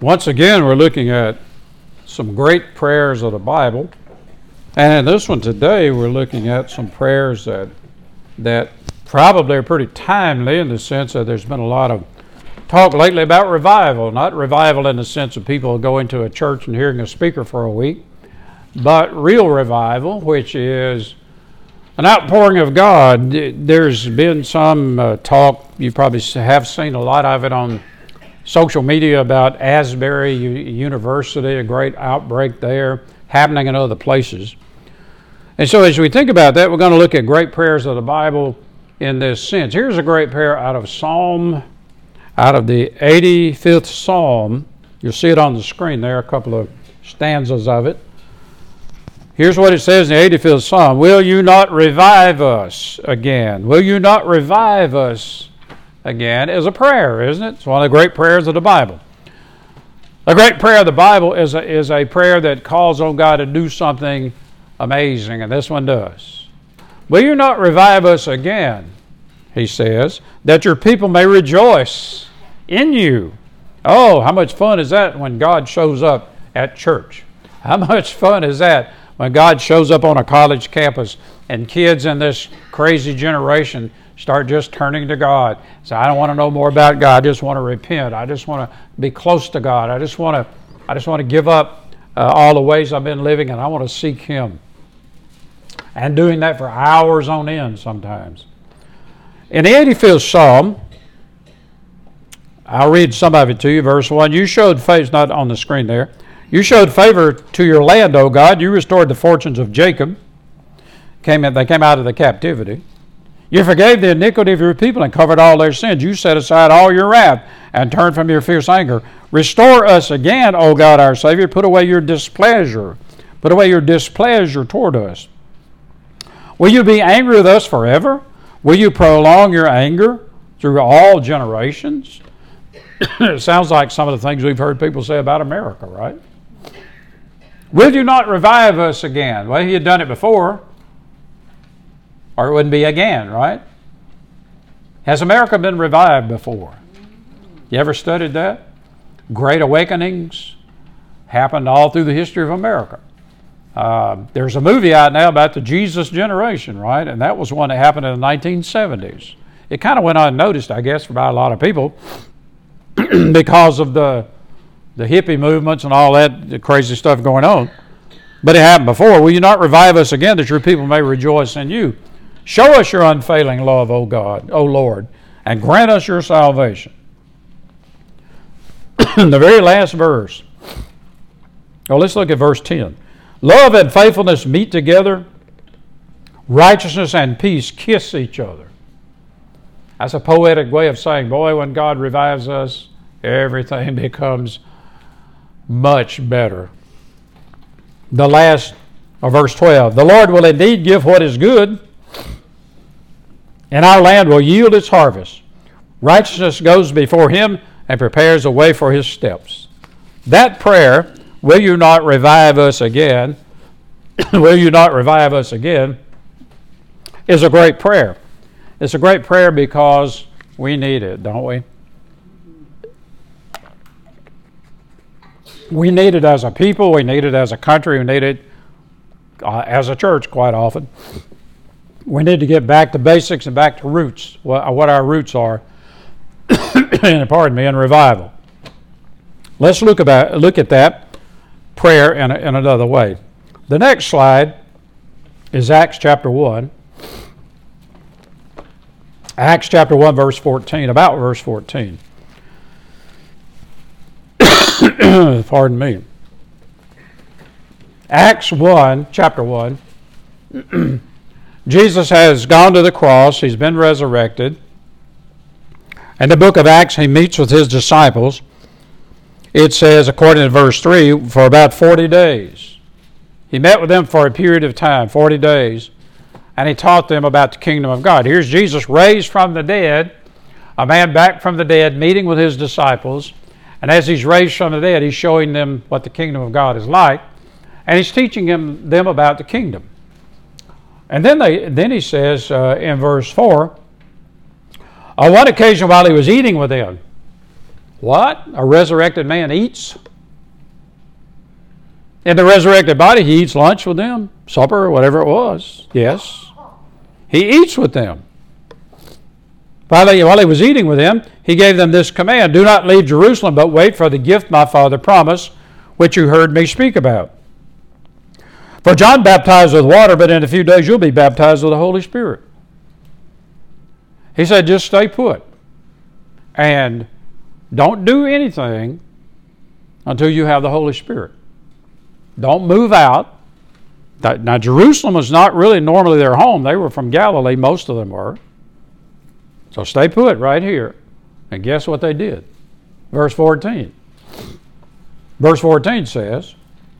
Once again, we're looking at some great prayers of the Bible. And in this one today, we're looking at some prayers that probably are pretty timely in the sense that there's been a lot of talk lately about revival. Not revival in the sense of people going to a church and hearing a speaker for a week, but real revival, which is an outpouring of God. There's been some talk, you probably have seen a lot of it on social media about Asbury University, a great outbreak there, happening in other places. And so as we think about that, we're going to look at great prayers of the Bible in this sense. Here's a great prayer out of the 85th Psalm. You'll see it on the screen there, a couple of stanzas of it. Here's what it says in the 85th Psalm. Will you not revive us again? Will you not revive us again? Is a prayer, isn't it? It's one of the great prayers of the Bible. A great prayer of the Bible is a prayer that calls on God to do something amazing, and this one does. Will you not revive us again, he says, that your people may rejoice in you. Oh, how much fun is that when God shows up at church? How much fun is that when God shows up on a college campus and kids in this crazy generation start just turning to God. So I don't want to know more about God. I just want to repent. I just want to be close to God. I just want to give up all the ways I've been living, and I want to seek Him. And doing that for hours on end sometimes. In the 85th Psalm, I'll read some of it to you. Verse 1, you showed favor, it's not on the screen there. You showed favor to your land, O God. You restored the fortunes of Jacob. They came out of the captivity. You forgave the iniquity of your people and covered all their sins. You set aside all your wrath and turned from your fierce anger. Restore us again, O God our Savior. Put away your displeasure. Put away your displeasure toward us. Will you be angry with us forever? Will you prolong your anger through all generations? It sounds like some of the things we've heard people say about America, right? Will you not revive us again? Well, He had done it before, or it wouldn't be again, right? Has America been revived before? You ever studied that? Great awakenings happened all through the history of America. There's a movie out now about the Jesus generation, right? And that was one that happened in the 1970s. It kind of went unnoticed, I guess, by a lot of people because of the hippie movements and all that the crazy stuff going on. But it happened before. Will you not revive us again that your people may rejoice in you? Show us your unfailing love, O God, O Lord, and grant us your salvation. The very last verse. Oh, let's look at verse 10. Love and faithfulness meet together. Righteousness and peace kiss each other. That's a poetic way of saying, boy, when God revives us, everything becomes much better. The last of verse 12. The Lord will indeed give what is good, and our land will yield its harvest. Righteousness goes before Him and prepares a way for His steps. That prayer, will you not revive us again, will you not revive us again, is a great prayer. It's a great prayer because we need it, don't we? We need it as a people, we need it as a country, we need it as a church quite often. We need to get back to basics and back to roots, what our roots are, in revival. Let's look at that prayer in another way. The next slide is Acts chapter 1. Acts chapter 1, verse 14, about verse 14. Pardon me. Acts 1, chapter 1. Jesus has gone to the cross. He's been resurrected. In the book of Acts, He meets with His disciples. It says, according to verse 3, for about 40 days. He met with them for a period of time, 40 days, and He taught them about the kingdom of God. Here's Jesus raised from the dead, a man back from the dead, meeting with His disciples. And as He's raised from the dead, He's showing them what the kingdom of God is like. And He's teaching them about the kingdom. And then He says in verse 4, on one occasion while He was eating with them, What? A resurrected man eats? In the resurrected body, he eats lunch with them, supper, or whatever it was. Yes. He eats with them. While he was eating with them, he gave them this command: do not leave Jerusalem, but wait for the gift my Father promised, which you heard me speak about. For John baptized with water, but in a few days you'll be baptized with the Holy Spirit. He said, just stay put. And don't do anything until you have the Holy Spirit. Don't move out. Now, Jerusalem was not really normally their home. They were from Galilee, most of them were. So stay put right here. And guess what they did? Verse 14. Verse 14 says,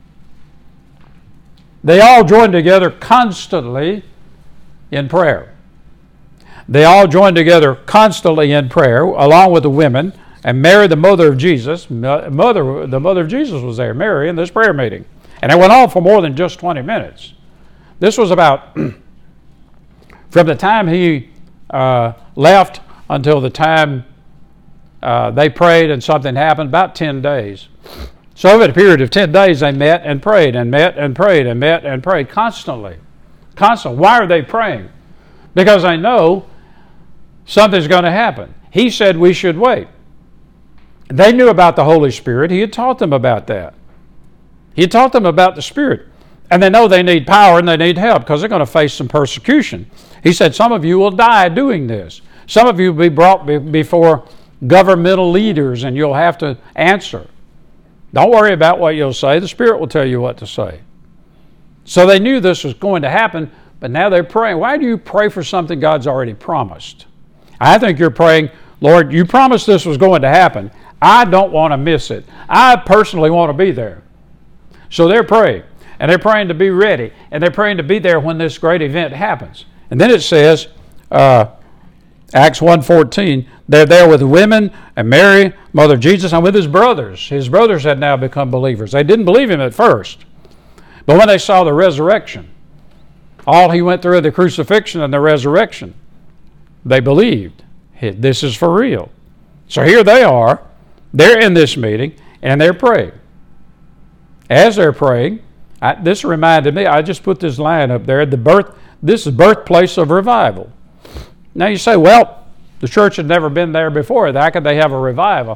they all joined together constantly in prayer. They all joined together constantly in prayer, along with the women, and Mary, the mother of Jesus. The mother of Jesus was there, Mary, in this prayer meeting. And it went on for more than just 20 minutes. This was about, from the time he left until the time they prayed and something happened, about 10 days. So over a period of 10 days, they met and prayed and met and prayed and met and prayed constantly. Constantly. Why are they praying? Because they know something's going to happen. He said we should wait. They knew about the Holy Spirit. He had taught them about that. He had taught them about the Spirit. And they know they need power and they need help because they're going to face some persecution. He said, some of you will die doing this. Some of you will be brought before governmental leaders and you'll have to answer. Don't worry about what you'll say. The Spirit will tell you what to say. So they knew this was going to happen, but now they're praying. Why do you pray for something God's already promised? I think you're praying, Lord, you promised this was going to happen. I don't want to miss it. I personally want to be there. So they're praying, and they're praying to be ready, and they're praying to be there when this great event happens. And then it says, Acts 1:14, they're there with women and Mary, mother of Jesus, and with his brothers. His brothers had now become believers. They didn't believe him at first. But when they saw the resurrection, all he went through, the crucifixion and the resurrection, they believed. This is for real. So here they are. They're in this meeting, and they're praying. As they're praying, this reminded me, I just put this line up there, this is birthplace of revival. Now you say, well, the church had never been there before. How could they have a revival?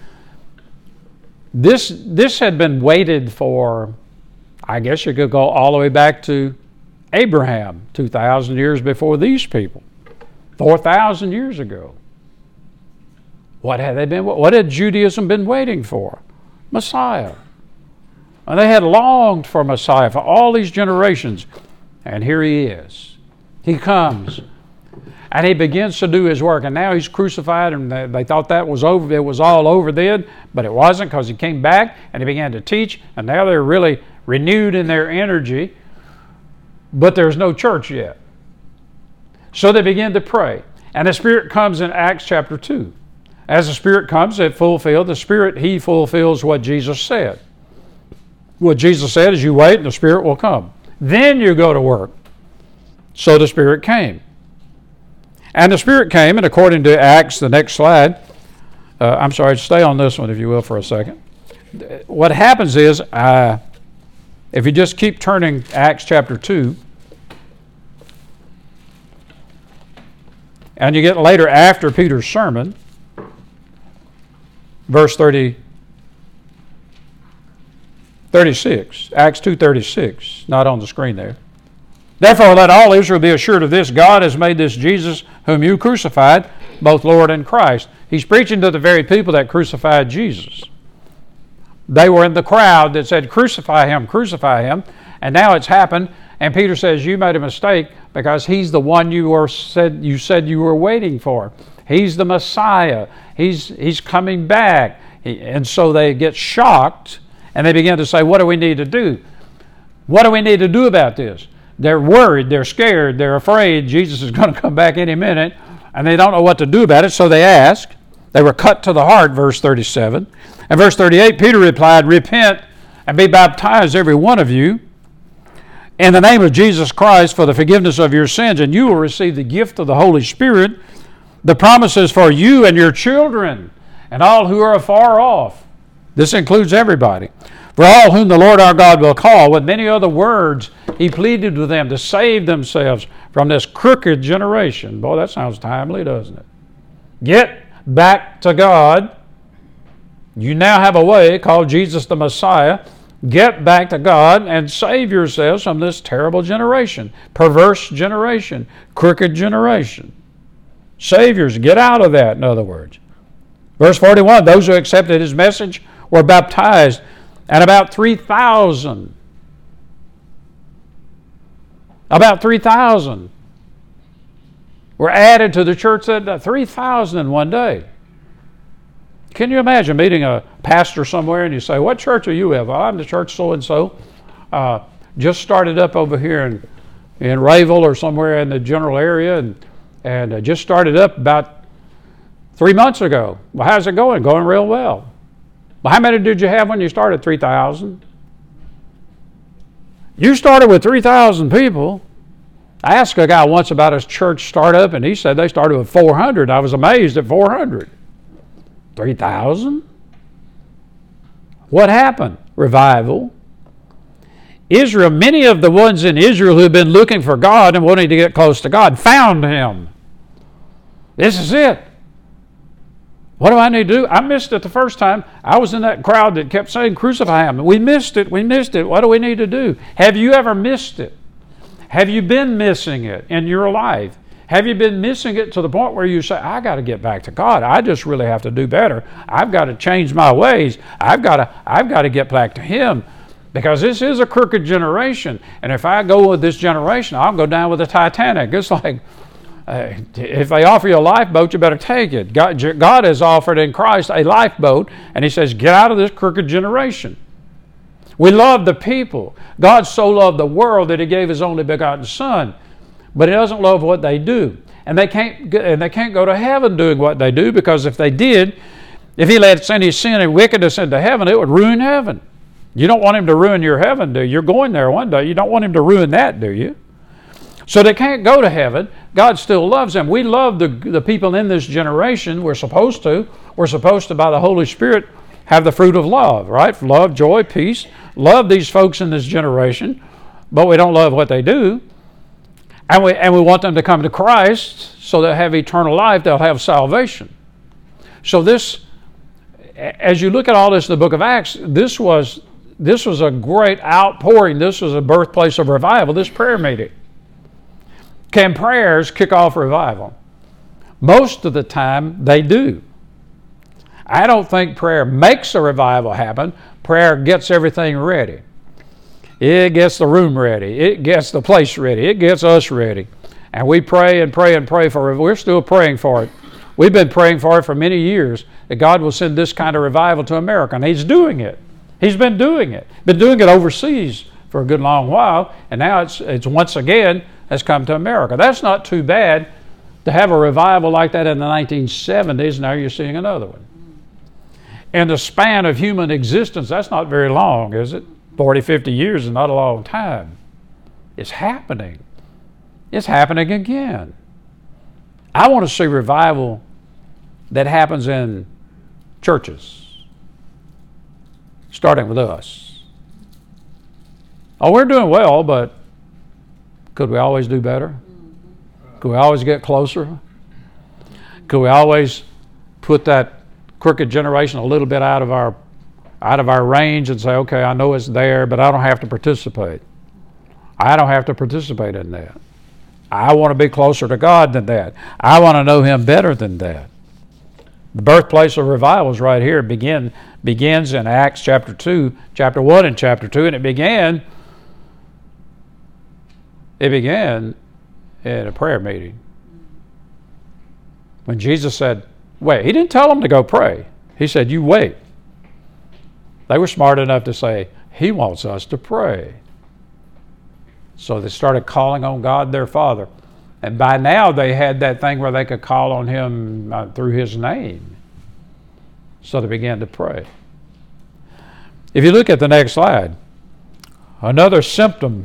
This had been waited for, I guess you could go all the way back to Abraham, 2,000 years before these people, 4,000 years ago. What had Judaism been waiting for? Messiah. And they had longed for Messiah for all these generations. And here he is. He comes. And he begins to do his work. And now he's crucified, and they thought that was over. It was all over then, but it wasn't, because he came back and he began to teach. And now they're really renewed in their energy. But there's no church yet. So they begin to pray. And the Spirit comes in Acts chapter 2. As the Spirit comes, he fulfills what Jesus said. What Jesus said is you wait and the Spirit will come. Then you go to work. So the Spirit came. And the Spirit came, and according to Acts, the next slide, stay on this one if you will for a second. What happens is, if you just keep turning Acts chapter 2, and you get later after Peter's sermon, verse 36, Acts 2:36, not on the screen there. Therefore let all Israel be assured of this, God has made this Jesus whom you crucified, both Lord and Christ. He's preaching to the very people that crucified Jesus. They were in the crowd that said, crucify him, and now it's happened, and Peter says, you made a mistake because he's the one you said you were waiting for. He's the Messiah. He's coming back. And so they get shocked, and they begin to say, what do we need to do? What do we need to do about this? They're worried, they're scared, they're afraid Jesus is going to come back any minute, and they don't know what to do about it, so they ask. They were cut to the heart, verse 37. And verse 38, Peter replied, repent and be baptized, every one of you, in the name of Jesus Christ for the forgiveness of your sins, and you will receive the gift of the Holy Spirit. The promises for you and your children, and all who are afar off. This includes everybody. For all whom the Lord our God will call, with many other words, he pleaded with them to save themselves from this crooked generation. Boy, that sounds timely, doesn't it? Get back to God. You now have a way called Jesus the Messiah. Get back to God and save yourselves from this terrible generation, perverse generation, crooked generation. Saviors, get out of that, in other words. Verse 41, those who accepted his message were baptized, and about 3,000 were added to the church. That 3,000 in one day. Can you imagine meeting a pastor somewhere and you say, what church are you at? Well, I'm the church so-and-so. Just started up over here in Rayville or somewhere in the general area, and just started up about 3 months ago. Well, how's it going? Going real well. Well, how many did you have when you started? 3,000. You started with 3,000 people. I asked a guy once about his church startup, and he said they started with 400. I was amazed at 400. 3,000? What happened? Revival. Israel, many of the ones in Israel who had been looking for God and wanting to get close to God found him. This is it. What do I need to do? I missed it the first time. I was in that crowd that kept saying, crucify him. We missed it. We missed it. What do we need to do? Have you ever missed it? Have you been missing it in your life? Have you been missing it to the point where you say, I got to get back to God. I just really have to do better. I've got to change my ways. I've got to get back to him, because this is a crooked generation. And if I go with this generation, I'll go down with the Titanic. It's like, if they offer you a lifeboat, you better take it. God has offered in Christ a lifeboat, and he says, get out of this crooked generation. We love the people. God so loved the world that he gave his only begotten Son, but he doesn't love what they do. And they can't go to heaven doing what they do, because if they did, if he let any sin and wickedness into heaven, it would ruin heaven. You don't want him to ruin your heaven, do you? You're going there one day. You don't want him to ruin that, do you? So they can't go to heaven. God still loves them. We love the people in this generation. We're supposed to. We're supposed to, by the Holy Spirit, have the fruit of love, right? Love, joy, peace. Love these folks in this generation, but we don't love what they do. And we want them to come to Christ so they'll have eternal life, they'll have salvation. So this, as you look at all this in the book of Acts, this was a great outpouring. This was a birthplace of revival, this prayer meeting. Can prayers kick off revival? Most of the time they do. I don't think prayer makes a revival happen. Prayer gets everything ready. It gets the room ready. It gets the place ready. It gets us ready. And we pray and pray and pray for it. We're still praying for it. We've been praying for it for many years, that God will send this kind of revival to America. And he's doing it. He's been doing it. Been doing it overseas for a good long while. And now it's once again has come to America. That's not too bad to have a revival like that in the 1970s. Now you're seeing another one. In the span of human existence, that's not very long, is it? 40, 50 years is not a long time. It's happening. It's happening again. I want to see revival that happens in churches, starting with us. Oh, we're doing well, but could we always do better? Could we always get closer? Could we always put that crooked generation a little bit out of our range and say, okay, I know it's there, but I don't have to participate. I don't have to participate in that. I want to be closer to God than that. I want to know him better than that. The birthplace of revival is right here. It begins in Acts chapter 2, chapter 1 and chapter 2, and it began in a prayer meeting. When Jesus said, wait, he didn't tell them to go pray. He said, you wait. They were smart enough to say, he wants us to pray. So they started calling on God their Father. And by now they had that thing where they could call on him through his name. So they began to pray. If you look at the next slide, another symptom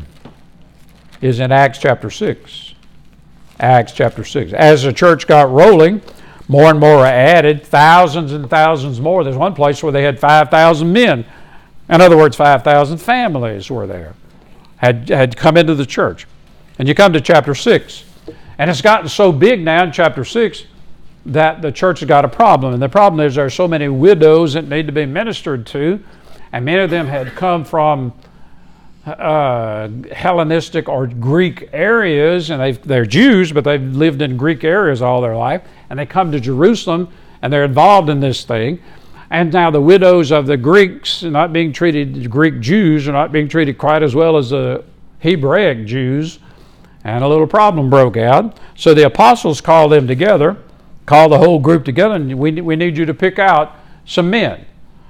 is in Acts chapter 6. Acts chapter 6. As the church got rolling, More and more are added, thousands and thousands more. There's one place where they had 5,000 men. In other words, 5,000 families were there, had come into the church. And you come to chapter 6. And it's gotten so big now in chapter 6 that the church has got a problem. And the problem is there are so many widows that need to be ministered to. And many of them had come from Hellenistic or Greek areas, and they're Jews, but they've lived in Greek areas all their life, and they come to Jerusalem, and they're involved in this thing. And now the widows of the Greeks are not being treated, the Greek Jews are not being treated quite as well as the Hebraic Jews, and a little problem broke out. So the apostles called them together, called the whole group together, and we need you to pick out some men.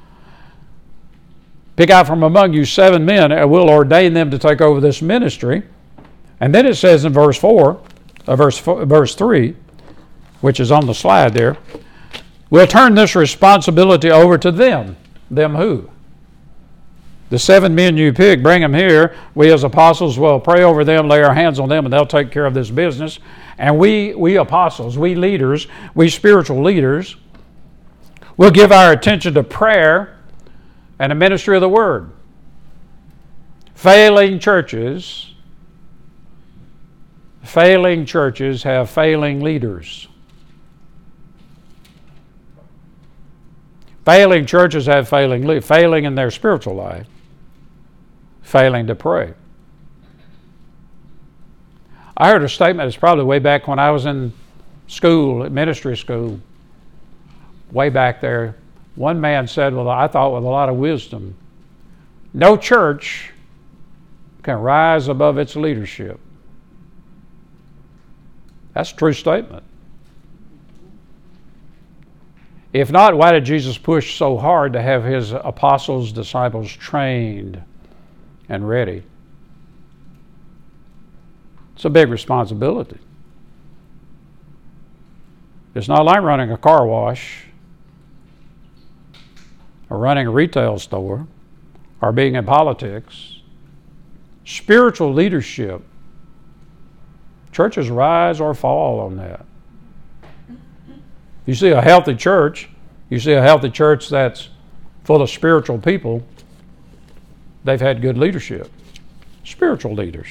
Pick out from among you 7 men, and we'll ordain them to take over this ministry. And then it says in verse 3, which is on the slide there, we'll turn this responsibility over to them. Them who? The 7 men you pick, bring them here. We as apostles will pray over them, lay our hands on them, and they'll take care of this business. And we apostles, we leaders, we spiritual leaders, will give our attention to prayer and the ministry of the Word. Failing churches have failing leaders. Failing churches have failing in their spiritual life, failing to pray. I heard a statement, it's probably way back when I was in school, ministry school, way back there. One man said, well, I thought with a lot of wisdom, no church can rise above its leadership. That's a true statement. If not, why did Jesus push so hard to have his apostles, disciples trained and ready? It's a big responsibility. It's not like running a car wash or running a retail store or being in politics. Spiritual leadership, churches rise or fall on that. You see a healthy church that's full of spiritual people, they've had good leadership, spiritual leaders.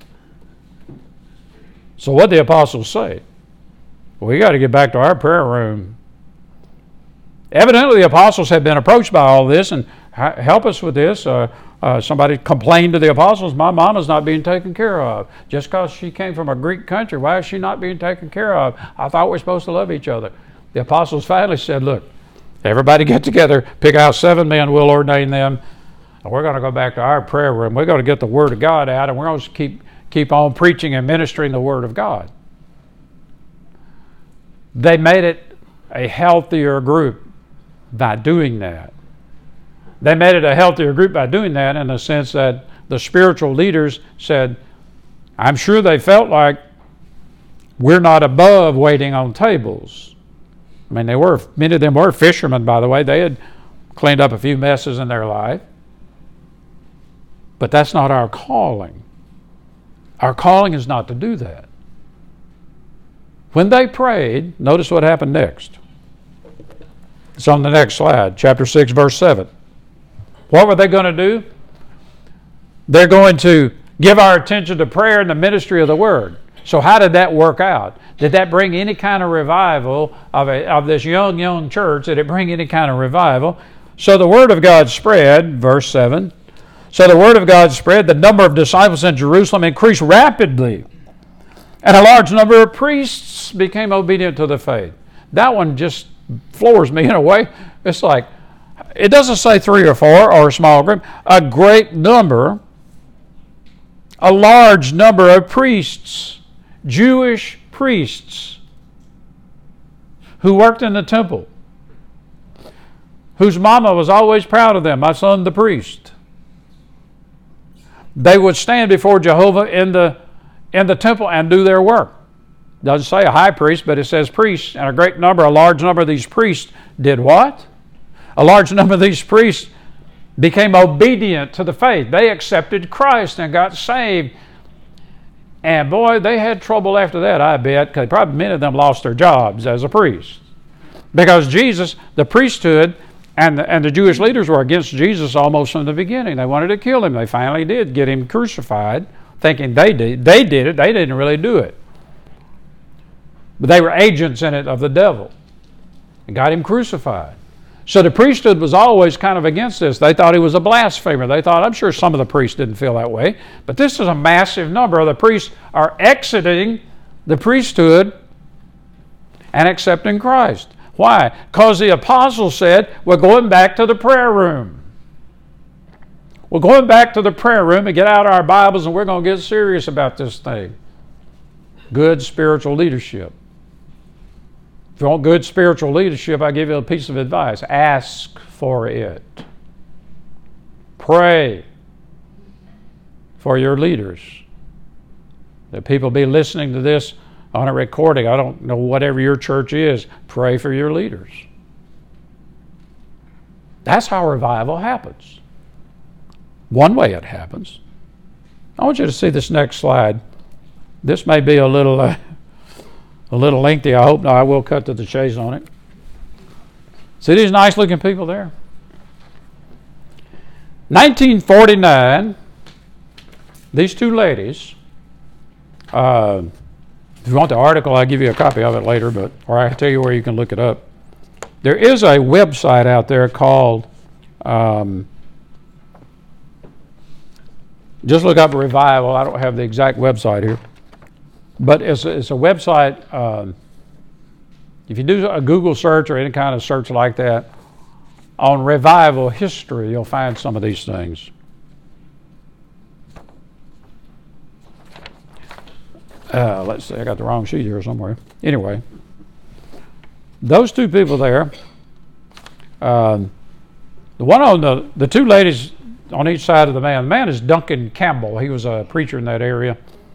So what the apostles say? We got to get back to our prayer room. Evidently the apostles had been approached by all this and help us with this. Somebody complained to the apostles, my mama's not being taken care of. Just because she came from a Greek country, why is she not being taken care of? I thought we're supposed to love each other. The apostles finally said, look, everybody get together, pick out 7 men, we'll ordain them, and we're going to go back to our prayer room. We're going to get the Word of God out, and we're going to keep on preaching and ministering the Word of God. They made it a healthier group by doing that. They made it a healthier group by doing that in the sense that the spiritual leaders said, I'm sure they felt like we're not above waiting on tables. I mean, many of them were fishermen, by the way. They had cleaned up a few messes in their life. But that's not our calling. Our calling is not to do that. When they prayed, notice what happened next. It's on the next slide, chapter 6, verse 7. What were they going to do? They're going to give our attention to prayer and the ministry of the Word. So how did that work out? Did that bring any kind of revival of this young church? Did it bring any kind of revival? So the Word of God spread, verse 7. So the Word of God spread, the number of disciples in Jerusalem increased rapidly, and a large number of priests became obedient to the faith. That one just floors me in a way. It's like, it doesn't say 3 or 4 or a small group. A great number, a large number of priests, Jewish priests who worked in the temple, whose mama was always proud of them, my son the priest. They would stand before Jehovah in the temple and do their work. It doesn't say a high priest, but it says priests, and a large number of these priests did what? A large number of these priests became obedient to the faith. They accepted Christ and got saved. And boy, they had trouble after that, I bet, because probably many of them lost their jobs as a priest. Because Jesus, the priesthood, and the Jewish leaders were against Jesus almost from the beginning. They wanted to kill him. They finally did get him crucified, thinking they did. They did it. They didn't really do it. But they were agents in it of the devil and got him crucified. So the priesthood was always kind of against this. They thought he was a blasphemer. They thought, I'm sure some of the priests didn't feel that way, but this is a massive number of the priests are exiting the priesthood and accepting Christ. Why? Because the apostles said, we're going back to the prayer room. We're going back to the prayer room and get out our Bibles and we're going to get serious about this thing. Good spiritual leadership. If you want good spiritual leadership, I give you a piece of advice. Ask for it. Pray for your leaders. That people be listening to this on a recording. I don't know, whatever your church is, pray for your leaders. That's how revival happens. One way it happens. I want you to see this next slide. This may be a little lengthy. I hope not. I will cut to the chase on it. See these nice looking people there? 1949, these two ladies, if you want the article, I'll give you a copy of it later, or I can tell you where you can look it up. There is a website out there called, just look up Revival. I don't have the exact website here. But it's a website, if you do a Google search or any kind of search like that, on revival history, you'll find some of these things. Let's see, I got the wrong sheet here somewhere. Anyway, those two people there, the one on the two ladies on each side of the man is Duncan Campbell. He was a preacher in that area.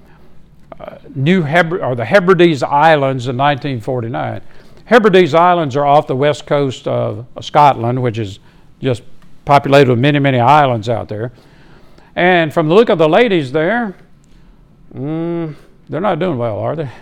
The Hebrides Islands in 1949. Hebrides Islands are off the west coast of Scotland, which is just populated with many, many islands out there. And from the look of the ladies there, they're not doing well, are they?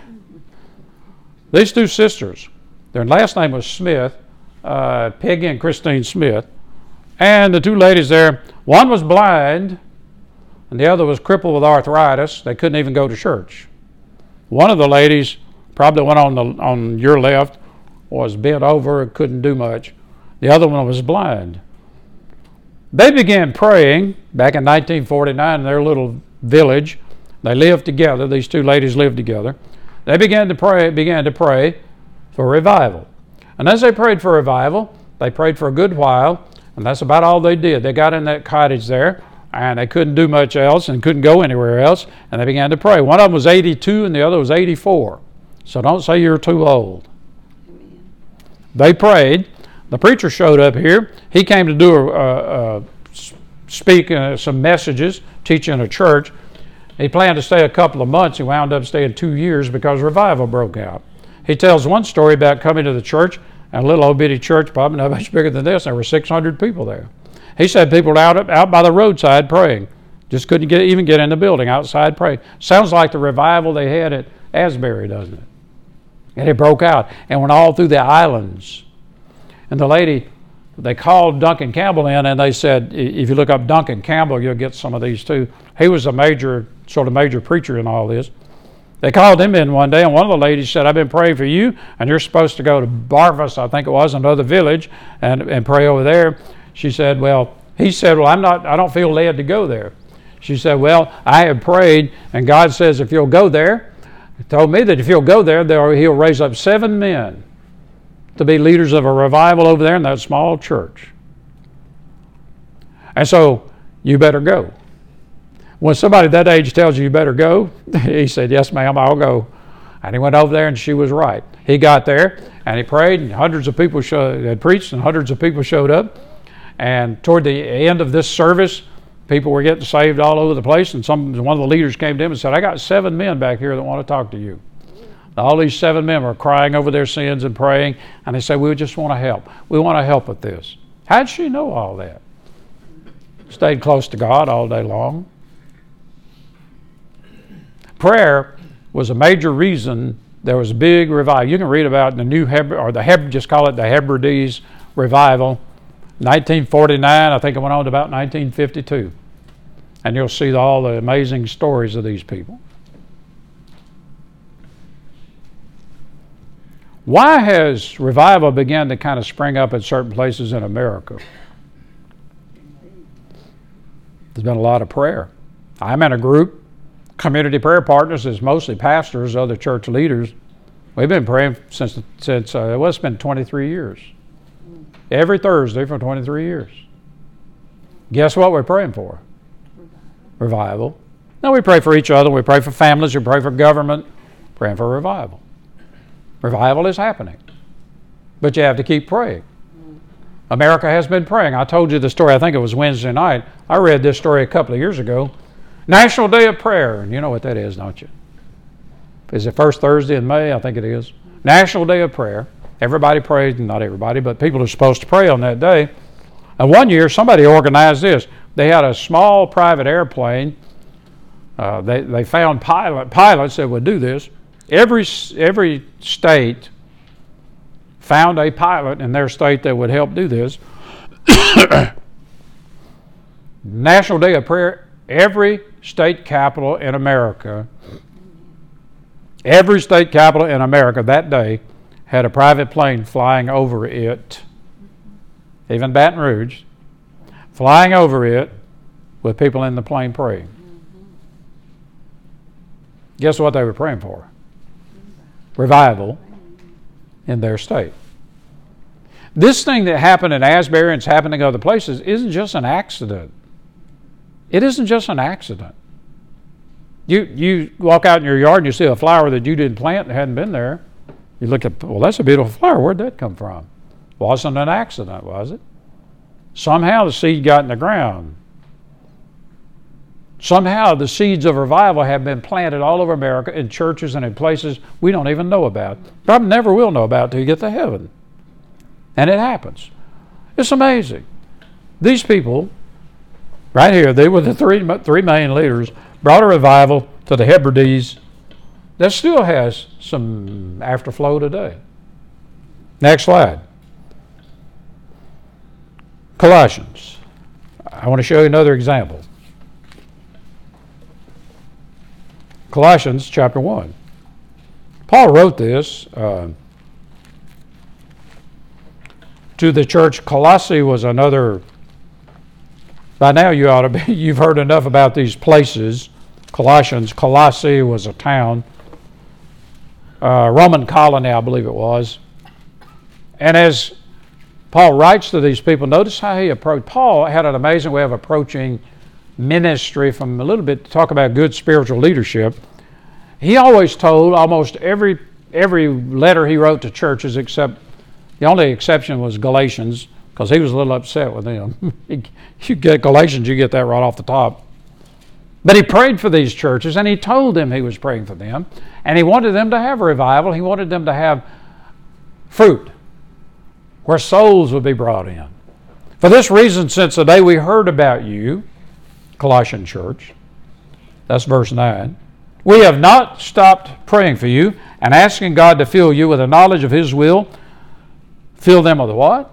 These two sisters, their last name was Smith, Peggy and Christine Smith. And the two ladies there, one was blind and the other was crippled with arthritis. They couldn't even go to church. One of the ladies, probably one on your left, was bent over, couldn't do much. The other one was blind. They began praying back in 1949 in their little village. They lived together. These two ladies lived together. They began to pray for revival. And as they prayed for revival, they prayed for a good while, and that's about all they did. They got in that cottage there, and they couldn't do much else and couldn't go anywhere else, and they began to pray. One of them was 82 and the other was 84. So don't say you're too old. Amen. They prayed. The preacher showed up here. He came to do speak some messages, teach in a church. He planned to stay a couple of months. He wound up staying 2 years because revival broke out. He tells one story about coming to the church, and a little old bitty church, probably not much bigger than this. There were 600 people there. He said people out by the roadside praying. Just couldn't even get in the building, outside praying. Sounds like the revival they had at Asbury, doesn't it? And it broke out and went all through the islands. And the lady, they called Duncan Campbell in, and they said, if you look up Duncan Campbell, you'll get some of these too. He was a major preacher in all this. They called him in one day, and one of the ladies said, I've been praying for you, and you're supposed to go to Barvas, I think it was, another village, and pray over there. He said, well, I don't feel led to go there. She said, well, I have prayed, and God says if you'll go there, He told me that if you'll go there, He'll raise up 7 men to be leaders of a revival over there in that small church. And so, you better go. When somebody that age tells you better go, he said, yes, ma'am, I'll go. And he went over there, and she was right. He got there, and he prayed, and hundreds of people had preached, and hundreds of people showed up. And toward the end of this service, people were getting saved all over the place, and one of the leaders came to him and said, I got 7 men back here that want to talk to you. All these 7 men were crying over their sins and praying, and they said, we just want to help. We want to help with this. How did she know all that? Stayed close to God all day long. Prayer was a major reason there was a big revival. You can read about the just call it the Hebrides revival. 1949, I think it went on to about 1952. And you'll see all the amazing stories of these people. Why has revival begun to kind of spring up in certain places in America? There's been a lot of prayer. I'm in a group, Community Prayer Partners, is mostly pastors, other church leaders. We've been praying since it's been 23 years. Every Thursday for 23 years. Guess what we're praying for? Revival. Now we pray for each other, we pray for families, we pray for government, praying for revival. Revival is happening. But you have to keep praying. America has been praying. I told you the story, I think it was Wednesday night. I read this story a couple of years ago. National Day of Prayer, and you know what that is, don't you? Is it first Thursday in May? I think it is. National Day of Prayer. Everybody prays, not everybody, but people are supposed to pray on that day. And one year, somebody organized this. They had a small private airplane. They found pilots that would do this. Every state found a pilot in their state that would help do this. National Day of Prayer, every state capital in America that day had a private plane flying over it, even Baton Rouge, flying over it with people in the plane praying. Guess what they were praying for? Revival in their state. This thing that happened in Asbury and it's happening other places isn't just an accident. It isn't just an accident. You walk out in your yard and you see a flower that you didn't plant and hadn't been there. You look at, well, that's a beautiful flower. Where'd that come from? Wasn't an accident, was it? Somehow the seed got in the ground. Somehow the seeds of revival have been planted all over America in churches and in places we don't even know about. Probably never will know about till you get to heaven. And it happens. It's amazing. These people, right here, they were the three main leaders, brought a revival to the Hebrides that still has some afterflow today. Next slide. Colossians. I want to show you another example. Colossians chapter 1. Paul wrote this to the church. Colossae was another. By now you've heard enough about these places. Colossians. Colossae was a town, Roman colony, I believe it was. And as Paul writes to these people, notice how he approached. Paul had an amazing way of approaching ministry from a little bit to talk about good spiritual leadership. He always told almost every letter he wrote to churches, except the only exception was Galatians, because he was a little upset with them. You get Galatians, you get that right off the top. But he prayed for these churches, and he told them he was praying for them, and he wanted them to have a revival. He wanted them to have fruit, where souls would be brought in. For this reason, since the day we heard about you, Colossian church, that's verse 9, we have not stopped praying for you and asking God to fill you with a knowledge of His will. Fill them with what?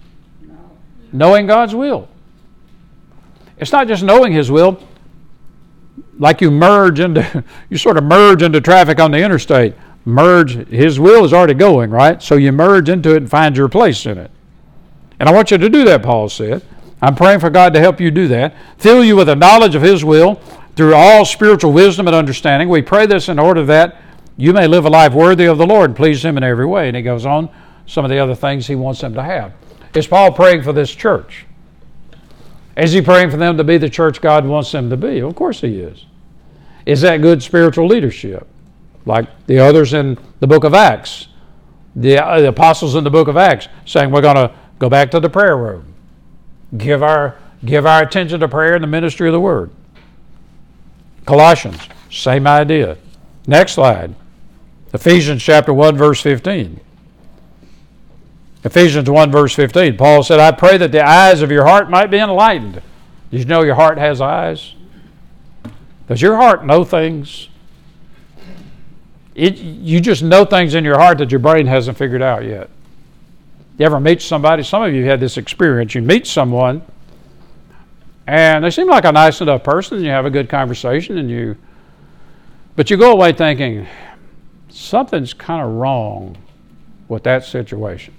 Knowing God's will. It's not just knowing His will, like you sort of merge into traffic on the interstate. His will is already going, right? So you merge into it and find your place in it. And I want you to do that, Paul said. I'm praying for God to help you do that. Fill you with a knowledge of His will through all spiritual wisdom and understanding. We pray this in order that you may live a life worthy of the Lord and please Him in every way. And he goes on some of the other things he wants them to have. Is Paul praying for this church? Is he praying for them to be the church God wants them to be? Of course he is. Is that good spiritual leadership? Like the others in the book of Acts, the apostles in the book of Acts, saying we're going to go back to the prayer room. Give our attention to prayer and the ministry of the Word. Colossians, same idea. Next slide. Ephesians chapter 1, verse 15. Ephesians 1, verse 15. Paul said, I pray that the eyes of your heart might be enlightened. Did you know your heart has eyes? Does your heart know things? You just know things in your heart that your brain hasn't figured out yet. You ever meet somebody? Some of you had this experience. You meet someone, and they seem like a nice enough person, and you have a good conversation, but you go away thinking, something's kind of wrong with that situation.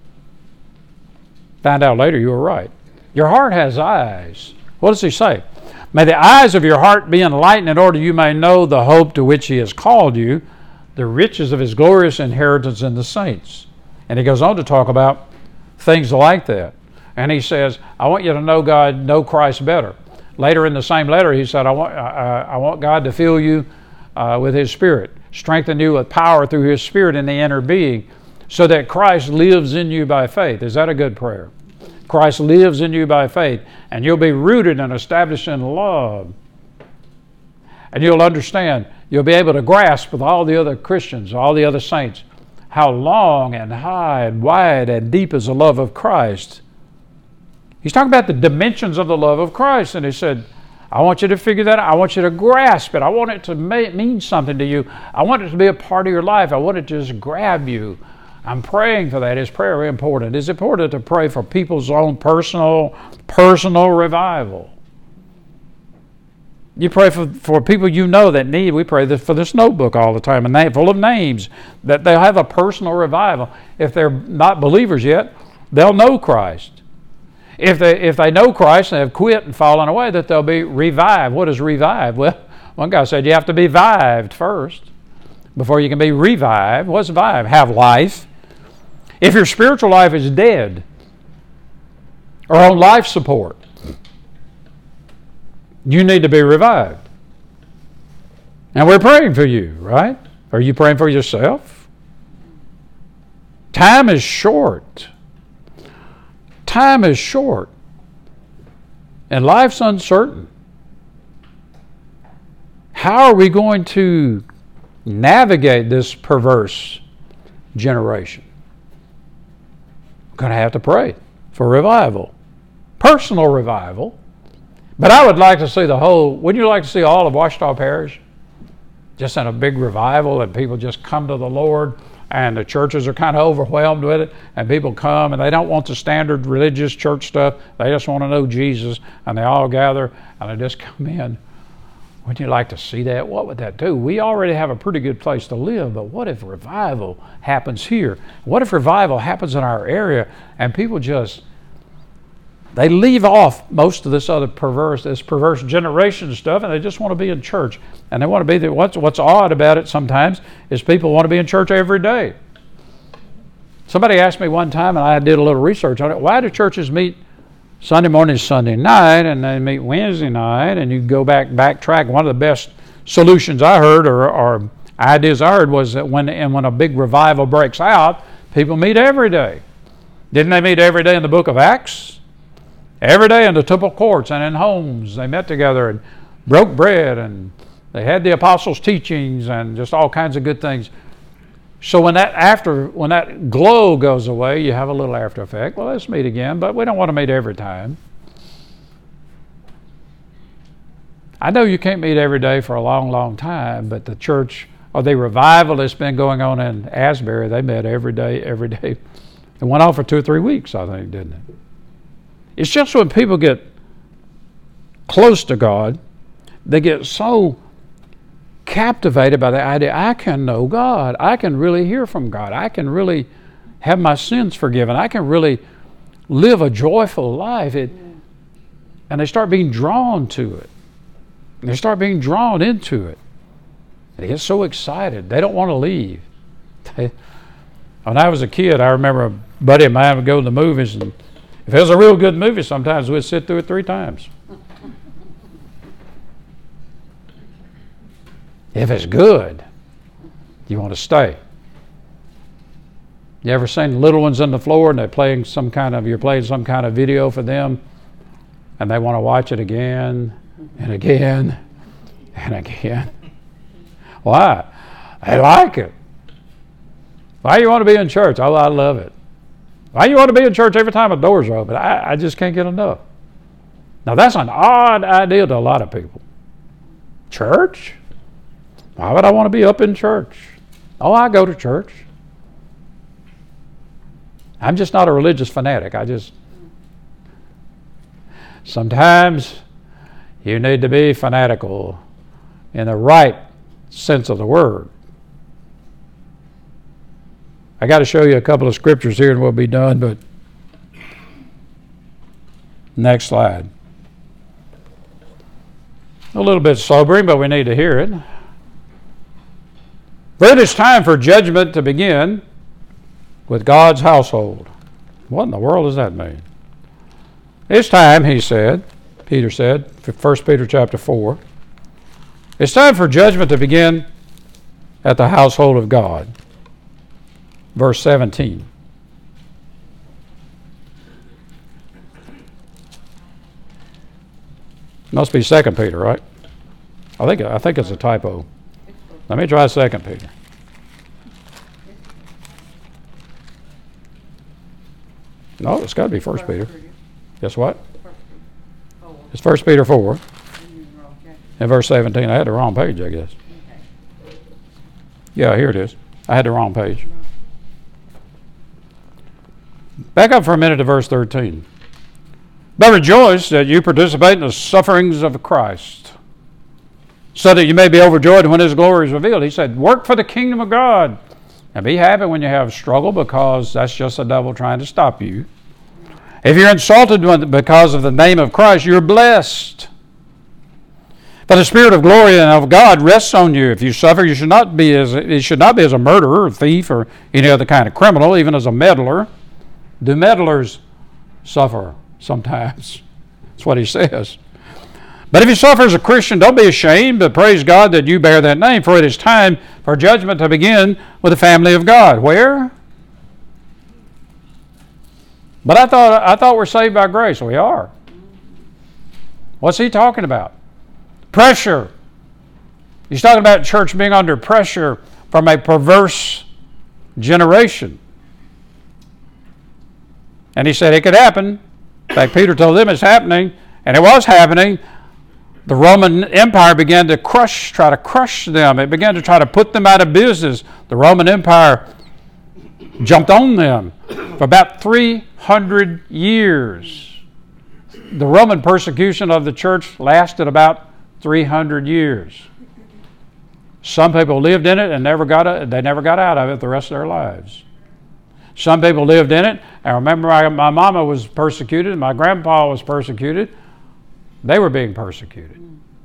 Find out later you were right. Your heart has eyes. What does he say? May the eyes of your heart be enlightened in order you may know the hope to which he has called you, the riches of his glorious inheritance in the saints. And he goes on to talk about things like that. And he says, I want you to know God, know Christ better. Later in the same letter, he said, I want God to fill you with his Spirit, strengthen you with power through his Spirit in the inner being, so that Christ lives in you by faith. Is that a good prayer? Christ lives in you by faith, and you'll be rooted and established in love. And you'll understand, you'll be able to grasp with all the other Christians, all the other saints, how long and high and wide and deep is the love of Christ. He's talking about the dimensions of the love of Christ, and he said, I want you to figure that out. I want you to grasp it. I want it to mean something to you. I want it to be a part of your life. I want it to just grab you. I'm praying for that. Is prayer important? It's important to pray for people's own personal revival. You pray for people you know that need. We pray for this notebook all the time, a name full of names, that they'll have a personal revival. If they're not believers yet, they'll know Christ. If they know Christ and have quit and fallen away, that they'll be revived. What is revived? Well, one guy said you have to be vived first before you can be revived. What's vive? Have life. If your spiritual life is dead or on life support, you need to be revived. And we're praying for you, right? Are you praying for yourself? Time is short. Time is short. And life's uncertain. How are we going to navigate this perverse generation? We're going to have to pray for revival. Personal revival. But I would like to see wouldn't you like to see all of Ouachita Parish just in a big revival, and people just come to the Lord, and the churches are kind of overwhelmed with it, and people come and they don't want the standard religious church stuff. They just want to know Jesus, and they all gather and they just come in. Wouldn't you like to see that? What would that do? We already have a pretty good place to live, but what if revival happens here? What if revival happens in our area and people they leave off most of this perverse generation stuff, and they just want to be in church. And they want to be there. What's odd about it sometimes is people want to be in church every day. Somebody asked me one time, and I did a little research on it, why do churches meet Sunday morning, Sunday night, and they meet Wednesday night, and you go backtrack? One of the best solutions I heard, or ideas I heard, was that when a big revival breaks out, people meet every day. Didn't they meet every day in the book of Acts? Every day in the temple courts and in homes, they met together and broke bread, and they had the apostles' teachings and just all kinds of good things. So when that glow goes away, you have a little after effect. Well, let's meet again, but we don't want to meet every time. I know you can't meet every day for a long, long time, but the church, or the revival that's been going on in Asbury, they met every day. It went on for 2 or 3 weeks, I think, didn't it? It's just when people get close to God, they get so captivated by the idea, I can know God. I can really hear from God. I can really have my sins forgiven. I can really live a joyful life. And they start being drawn to it. They start being drawn into it. They get so excited. They don't want to leave. When I was a kid, I remember a buddy of mine would go to the movies, and if it was a real good movie, sometimes we'd sit through it 3 times. If it's good, you want to stay. You ever seen little ones on the floor and you're playing some kind of video for them, and they want to watch it again and again and again? Why? They like it. Why you want to be in church? Oh, I love it. Why you want to be in church every time the doors are open? I just can't get enough. Now that's an odd idea to a lot of people. Church? Why would I want to be up in church? Oh, I go to church. I'm just not a religious fanatic. Sometimes you need to be fanatical in the right sense of the word. I got to show you a couple of scriptures here and we'll be done, but next slide. A little bit sobering, but we need to hear it. For it is time for judgment to begin with God's household. What in the world does that mean? It's time, Peter said, 1 Peter chapter 4. It's time for judgment to begin at the household of God. Verse 17. Must be 2 Peter, right? I think it's a typo. Let me try 2 Peter. No, it's got to be 1 Peter. Guess what? It's 1 Peter 4. And verse 17. I had the wrong page, I guess. Yeah, here it is. I had the wrong page. Back up for a minute to verse 13. But rejoice that you participate in the sufferings of Christ, so that you may be overjoyed when His glory is revealed. He said, work for the kingdom of God. And be happy when you have struggle, because that's just the devil trying to stop you. If you're insulted because of the name of Christ, you're blessed. For the Spirit of glory and of God rests on you. If you suffer, it should not be as a murderer or thief or any other kind of criminal, even as a meddler. Do meddlers suffer? Sometimes. That's what he says. But if you suffer as a Christian, don't be ashamed, but praise God that you bear that name, for it is time for judgment to begin with the family of God. Where? But I thought we're saved by grace. We are. What's he talking about? Pressure. He's talking about church being under pressure from a perverse generation. And he said it could happen. In fact, Peter told them it's happening, and it was happening. The Roman Empire began to try to crush them. It began to try to put them out of business. The Roman Empire jumped on them for about 300 years. The Roman persecution of the church lasted about 300 years. Some people lived in it and they never got out of it the rest of their lives. Some people lived in it. I remember my mama was persecuted, and my grandpa was persecuted. They were being persecuted.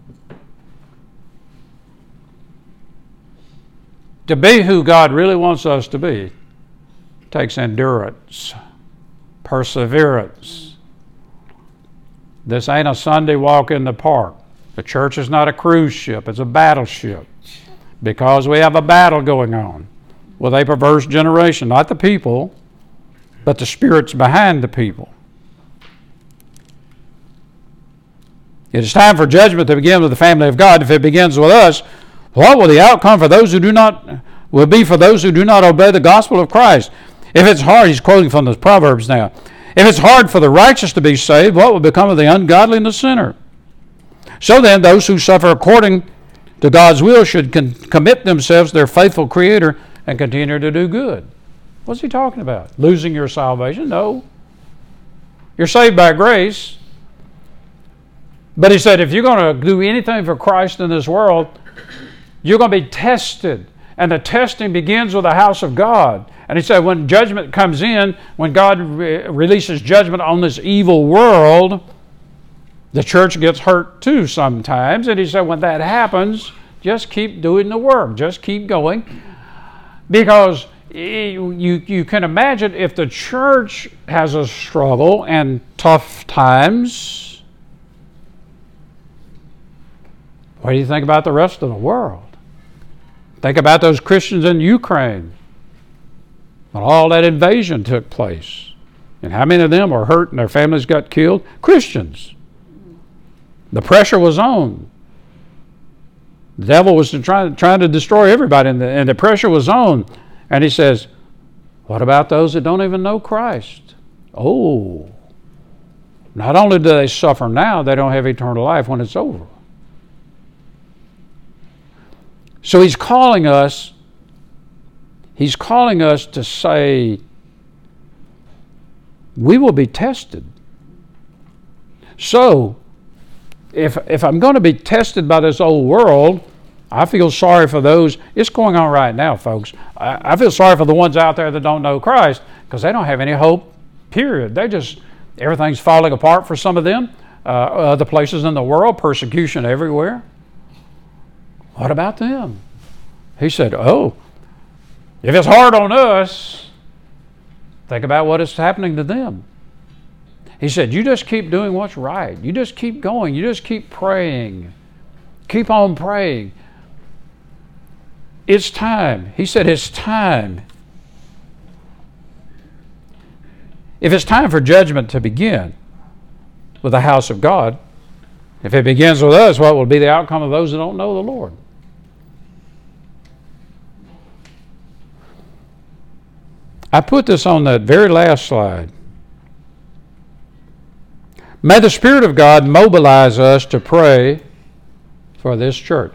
To be who God really wants us to be takes endurance, perseverance. This ain't a Sunday walk in the park. The church is not a cruise ship, it's a battleship. Because we have a battle going on with a perverse generation, not the people, but the spirits behind the people. It is time for judgment to begin with the family of God. If it begins with us, what will the outcome for those who do not obey the gospel of Christ? If it's hard, he's quoting from the Proverbs now. If it's hard for the righteous to be saved, what will become of the ungodly and the sinner? So then, those who suffer according to God's will should commit themselves to their faithful Creator and continue to do good. What's he talking about? Losing your salvation? No. You're saved by grace. But he said, if you're going to do anything for Christ in this world, you're going to be tested. And the testing begins with the house of God. And he said, when judgment comes in, when God releases judgment on this evil world, the church gets hurt too sometimes. And he said, when that happens, just keep doing the work. Just keep going. Because you can imagine if the church has a struggle and tough times, what do you think about the rest of the world? Think about those Christians in Ukraine when all that invasion took place. And how many of them were hurt and their families got killed? Christians. The pressure was on. The devil was trying to destroy everybody, and the pressure was on. And he says, what about those that don't even know Christ? Oh, not only do they suffer now, they don't have eternal life when it's over. So he's calling us He's calling us to say, we will be tested. So, if I'm going to be tested by this old world, I feel sorry for those. It's going on right now, folks. I feel sorry for the ones out there that don't know Christ because they don't have any hope, period. Everything's falling apart for some of them. Other places in the world, persecution everywhere. What about them? He said, if it's hard on us, think about what is happening to them. He said, you just keep doing what's right. You just keep going. You just keep praying. Keep on praying. It's time. He said, it's time. If it's time for judgment to begin with the house of God, if it begins with us, what will be the outcome of those that don't know the Lord? I put this on that very last slide. May the Spirit of God mobilize us to pray for this church.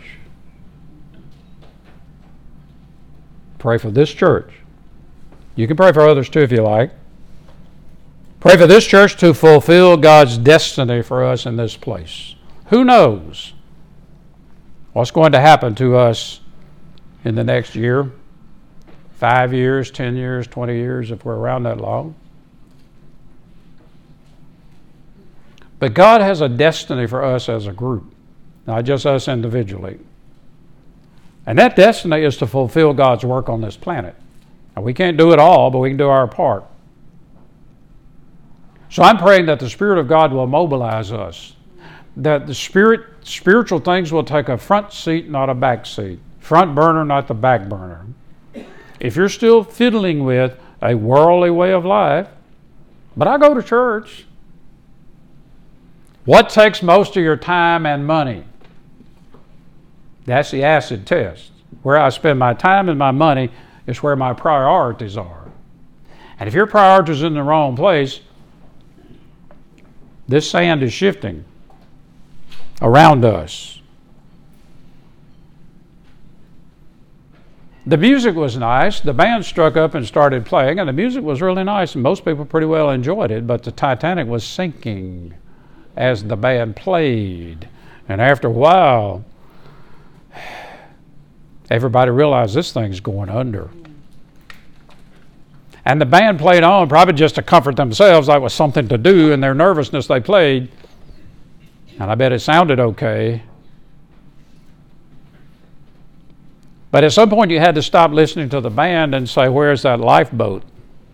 Pray for this church. You can pray for others too if you like. Pray for this church to fulfill God's destiny for us in this place. Who knows what's going to happen to us in the next year, 5 years, 10 years, 20 years, if we're around that long. But God has a destiny for us as a group, not just us individually. And that destiny is to fulfill God's work on this planet. Now, we can't do it all, but we can do our part. So I'm praying that the Spirit of God will mobilize us, that the spiritual things will take a front seat, not a back seat. Front burner, not the back burner. If you're still fiddling with a worldly way of life, but I go to church, what takes most of your time and money? That's the acid test. Where I spend my time and my money is where my priorities are. And if your priorities are in the wrong place, this sand is shifting around us. The music was nice. The band struck up and started playing, and the music was really nice, and most people pretty well enjoyed it, but the Titanic was sinking as the band played. And after a while, everybody realized this thing's going under. And the band played on, probably just to comfort themselves, like it was something to do. In their nervousness, they played. And I bet it sounded okay. But at some point, you had to stop listening to the band and say, where's that lifeboat?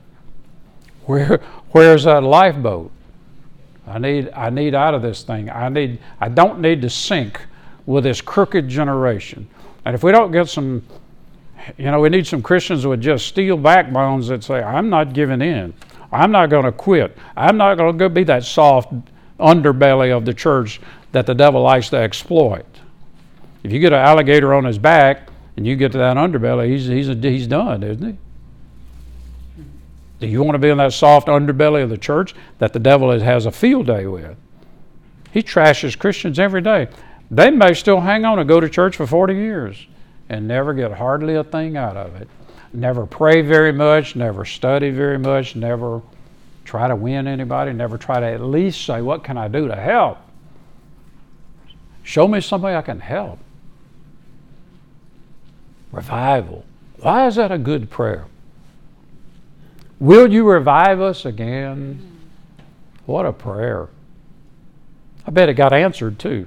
Where's that lifeboat? I need out of this thing. I don't need to sink with this crooked generation. And if we don't get some, we need some Christians with just steel backbones that say, I'm not giving in. I'm not going to quit. I'm not going to go be that soft underbelly of the church that the devil likes to exploit. If you get an alligator on his back and you get to that underbelly, he's done, isn't he? Do you want to be in that soft underbelly of the church that the devil has a field day with? He trashes Christians every day. They may still hang on and go to church for 40 years and never get hardly a thing out of it. Never pray very much, never study very much, never try to win anybody, never try to at least say, what can I do to help? Show me somebody I can help. Revival. Why is that a good prayer? Will you revive us again? What a prayer. I bet it got answered too.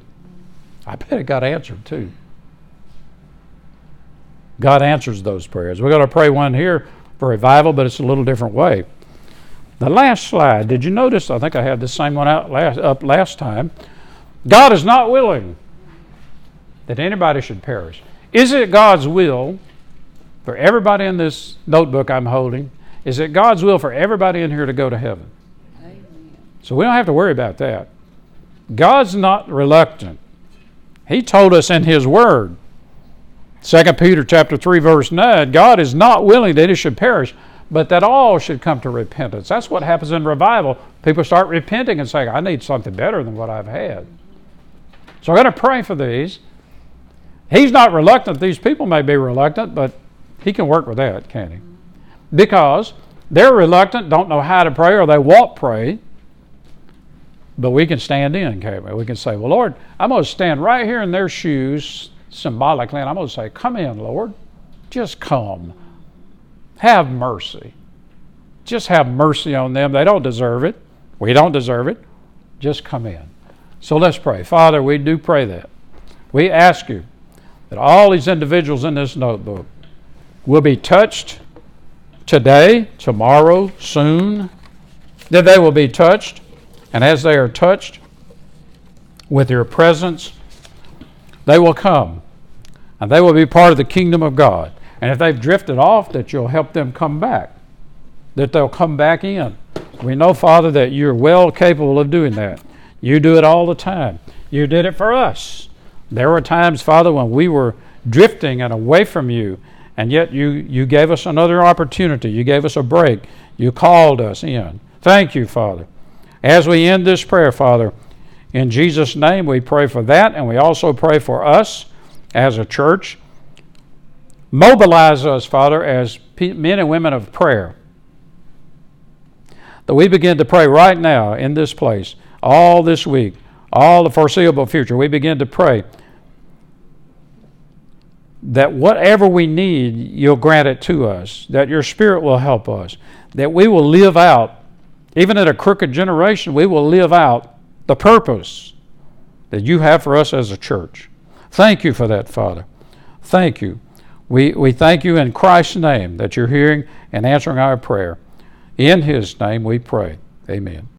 God answers those prayers. We're going to pray one here for revival, but it's a little different way. The last slide, did you notice? I think I had the same one up last time. God is not willing that anybody should perish. Is it God's will for everybody in this notebook I'm holding? Is it God's will for everybody in here to go to heaven? Amen. So we don't have to worry about that. God's not reluctant. He told us in His Word, 2 Peter chapter 3, verse 9, God is not willing that any should perish, but that all should come to repentance. That's what happens in revival. People start repenting and saying, I need something better than what I've had. So I'm going to pray for these. He's not reluctant. These people may be reluctant, but He can work with that, can't he? Because they're reluctant, don't know how to pray, or they won't pray. But we can stand in, can't we? We can say, well, Lord, I'm going to stand right here in their shoes, symbolically, and I'm going to say, come in, Lord. Just come. Have mercy. Just have mercy on them. They don't deserve it. We don't deserve it. Just come in. So let's pray. Father, we do pray that. We ask you that all these individuals in this notebook will be touched today, tomorrow, soon, that they will be touched. And as they are touched with your presence, they will come and they will be part of the kingdom of God. And if they've drifted off, that you'll help them come back, that they'll come back in. We know, Father, that you're well capable of doing that. You do it all the time. You did it for us. There were times, Father, when we were drifting and away from you, and yet you gave us another opportunity. You gave us a break. You called us in. Thank you, Father. As we end this prayer, Father, in Jesus' name, we pray for that, and we also pray for us as a church. Mobilize us, Father, as men and women of prayer, that we begin to pray right now in this place, all this week, all the foreseeable future. We begin to pray that whatever we need, you'll grant it to us, that your Spirit will help us, that we will live out, even in a crooked generation, we will live out the purpose that you have for us as a church. Thank you for that, Father. Thank you. We thank you in Christ's name that you're hearing and answering our prayer. In his name we pray. Amen.